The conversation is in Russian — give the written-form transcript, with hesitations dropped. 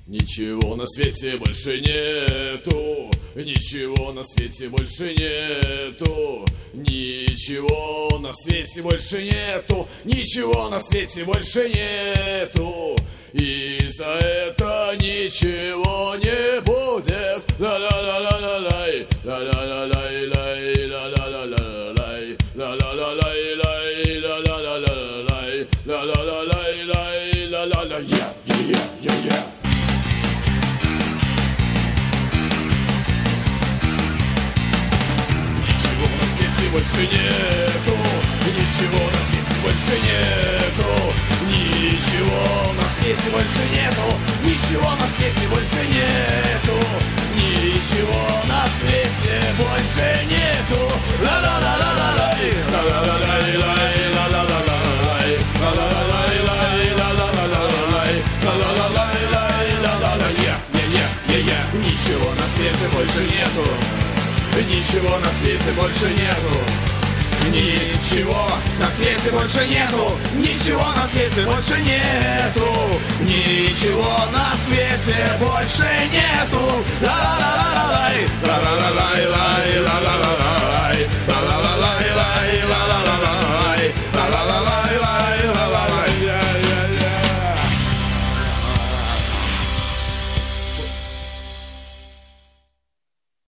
Ничего на свете больше нету, ничего на свете больше нету, ничего на свете больше нету, ничего на свете больше нету. И за это ничего не будет. Ла-ла-ла-ла-лай, ла-ла-ла-лай-лай, ла-ла-ла-лай, ла-ла-ла-лай-лай, ла-ла-ла-лай, ла-ла-ла-лай-лай, ла-ла-ла, я. Ничего на свете больше нету, ничего на свете больше нету, ничего на свете больше нету, ничего на свете больше нету, ничего на свете больше нету. Ла-ла-ла-ла-лай, ла-ла-ла-лай-лай, ла-ла-ла-лай, ла-ла-ла-лай-лай, ла-ла-ла-лай, ла-ла-ла-лай-лай, ла-ла-ла, я. Ничего на свете больше нету, ничего на свете больше нету, ничего на свете больше нету, ничего на свете больше нету, ничего на свете больше нету. Ла-ла-ла-ла-лай, ла-ла-ла-лай-лай.